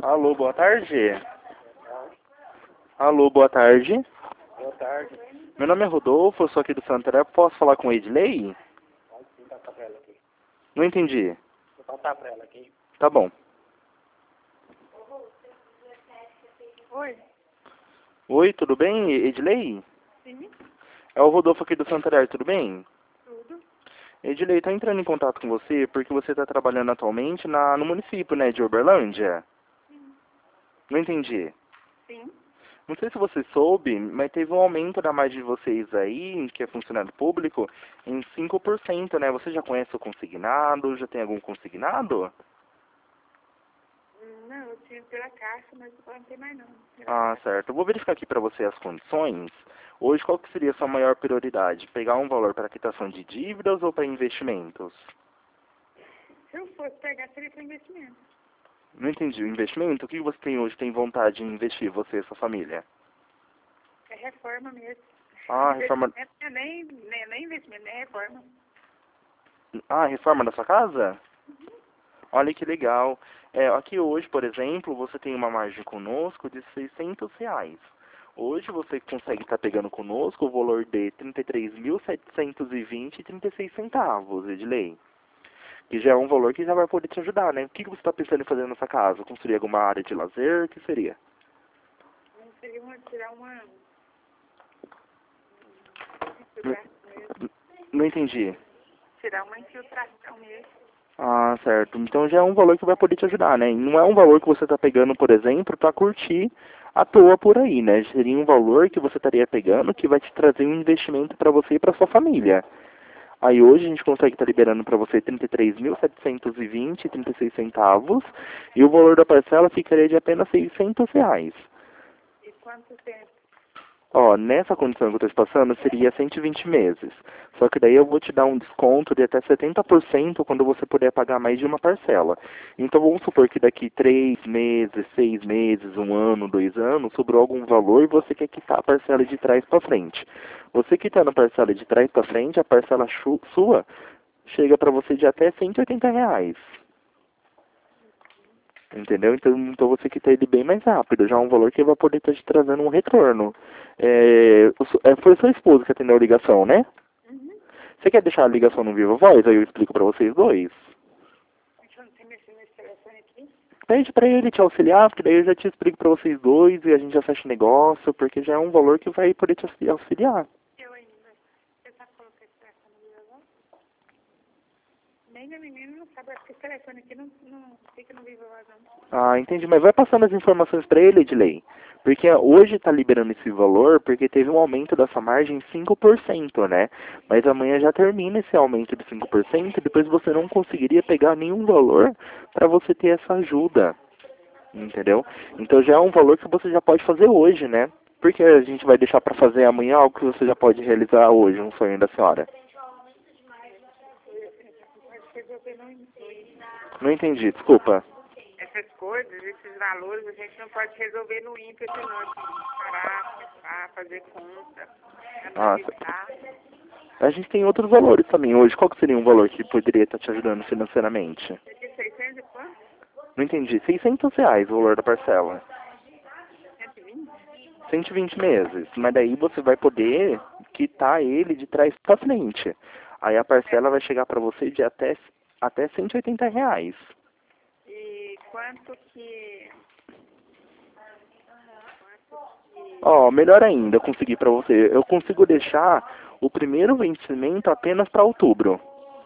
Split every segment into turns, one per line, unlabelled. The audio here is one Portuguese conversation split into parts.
Alô, boa tarde. Alô, boa tarde.
Boa tarde.
Meu nome é Rodolfo, eu sou aqui do Santarém. Posso falar com o Edley?
Pode sim, passar pra ela aqui.
Não entendi.
Vou passar pra ela aqui.
Tá bom.
Oi.
Oi, tudo bem, Edley?
Sim,
É o Rodolfo aqui do Santarém, tudo bem?
tudo.
Edley, tá entrando em contato com você porque você está trabalhando atualmente no município, né, de Uberlândia? Não entendi.
Sim.
Não sei se você soube, mas teve um aumento da margem de vocês aí, que é funcionário público, em 5%, né? Você já conhece o consignado? Já tem algum consignado?
Não, eu tinha pela caixa, mas agora não tem mais não.
Ah, certo. Eu vou verificar aqui para você as condições. Hoje, qual que seria a sua maior prioridade? Pegar um valor para quitação de dívidas ou para investimentos?
Se eu fosse pegar, seria para investimento.
Não entendi. O investimento? O que você tem hoje? Tem vontade de investir, você e sua família?
É reforma mesmo.
Ah, reforma...
Investimento não é nem investimento, nem reforma.
Ah, reforma da sua casa? Olha que legal. Aqui hoje, por exemplo, você tem uma margem conosco de R$ 600. Hoje você consegue estar pegando conosco o valor de R$ 33.720,36, Edley. Que já é um valor que já vai poder te ajudar, né? O que você está pensando em fazer nessa casa? Construir alguma área de lazer? O que seria?
Não seria tirar uma...
Não,
infiltração mesmo.
não entendi.
Tirar uma infiltração mesmo.
Ah, certo. Então já é um valor que vai poder te ajudar, né? E não é um valor que você está pegando, por exemplo, para curtir à toa por aí, né? Seria um valor que você estaria pegando que vai te trazer um investimento para você e para sua família. Aí hoje a gente consegue estar liberando para você R$ 33.720,36 e o valor da parcela ficaria de apenas R$ 600.
E quanto tempo?
Ó, nessa condição que eu estou te passando, seria 120 meses. Só que daí eu vou te dar um desconto de até 70% quando você puder pagar mais de uma parcela. Então vamos supor que daqui 3 meses, 6 meses, 1 ano, 2 anos, sobrou algum valor e você quer quitar a parcela de trás para frente. Você quitando a parcela de trás para frente, a parcela sua chega para você de até R$ 180. Entendeu? Então você quita ele bem mais rápido. Já é um valor que vai poder estar te trazendo um retorno. Foi sua esposa que atendeu a ligação, né?
Uhum.
Você quer deixar a ligação no Viva Voz? Aí eu explico para vocês dois.
Deixa eu não ter nesse telefone aqui.
Pede para ele te auxiliar, porque daí eu já te explico para vocês dois e a gente já fecha o negócio, porque já é um valor que vai poder te auxiliar.
Eu ainda. Você sabe colocar esse telefone no meu agora? Nem a menina não sabe, porque esse telefone aqui não fica no Viva Voz, não.
Ah, entendi. Mas vai passando as informações para ele, Edley. Porque hoje está liberando esse valor porque teve um aumento dessa margem em 5%, né? Mas amanhã já termina esse aumento de 5% e depois você não conseguiria pegar nenhum valor para você ter essa ajuda. Entendeu? Então já é um valor que você já pode fazer hoje, né? Porque a gente vai deixar para fazer amanhã algo que você já pode realizar hoje, um sonho da senhora.
Pode resolver no
Não entendi, desculpa.
essas coisas, esses valores, a gente não pode resolver no ímpeto, não. A gente tem que parar, pensar, fazer conta,
Ah,
analisar.
a gente tem outros valores também hoje. Qual que seria um valor que poderia estar te ajudando financeiramente?
De 600 e quanto?
Não entendi. R$ 600 o valor da parcela.
120?
120 meses. Mas daí você vai poder quitar ele de trás para frente. Aí a parcela vai chegar para você de até R$ 180.
E quanto que...
Ó, melhor ainda, eu consegui para você. Eu consigo deixar o primeiro vencimento apenas para outubro.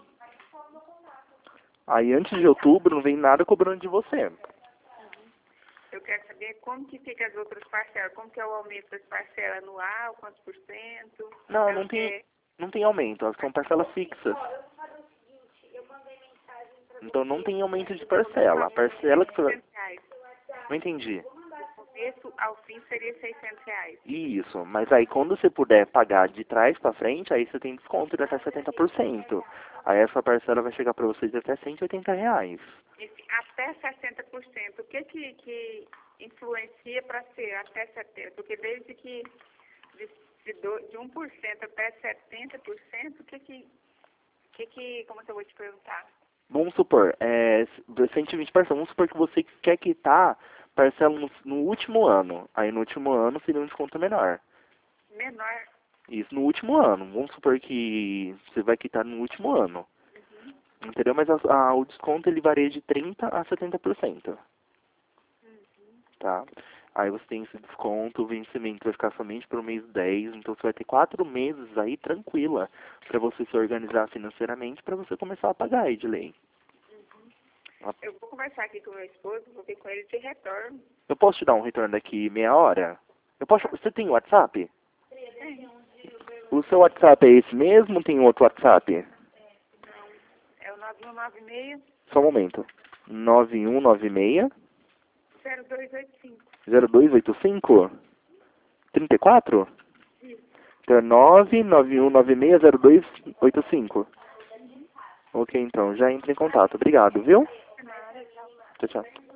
Aí antes de outubro não vem nada cobrando de você.
Eu quero saber como que fica as outras parcelas, como que é o aumento das parcelas anual, quantos por cento?
Não tem aumento, são parcelas fixas. Então não tem aumento de parcela. A parcela que você vai...
Reais.
Não entendi.
Do começo ao fim seria 600 reais.
Isso, mas aí quando você puder pagar de trás para frente, aí você tem desconto de até 70%. Aí essa parcela vai chegar para você de até R$ 180.
Esse até 60%, o que influencia para ser até 70%? Porque desde que de 1% até 70%, como é que eu vou te perguntar?
Vamos supor, 120%, vamos supor que você quer quitar parcela no último ano. Aí no último ano seria um desconto menor.
Menor.
Isso, no último ano. Vamos supor que você vai quitar no último ano. Entendeu? Mas o desconto ele varia de 30% a 70%. Tá? Aí você tem esse desconto, o vencimento vai ficar somente para o mês 10, então você vai ter 4 meses aí tranquila para você se organizar financeiramente para você começar a pagar, Edilei.
Eu vou conversar aqui com o meu esposo, vou ver com ele de retorno.
Eu posso te dar um retorno daqui meia hora? Você tem WhatsApp? O seu WhatsApp é esse mesmo? Tem outro WhatsApp?
É o 9196
Só um momento. 9196
0285.
0285 34? Então é 991960285. Ok, então, já entra em contato. Obrigado, viu? Tchau, tchau.